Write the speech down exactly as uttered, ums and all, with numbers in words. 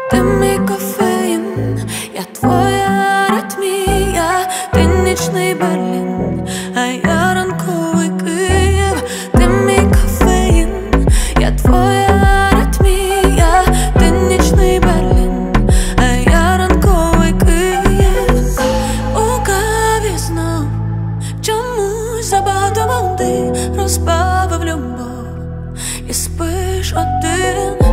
Ти мій кофеїн, я твоя аритмія, ти нічний Берлін, а я ранковий Київ. Ти мій кофеїн, я твоя аритмія, ти нічний Берлін, а я ранковий Київ. У каві знов чомусь забагато води розбавив любов, і спиш один.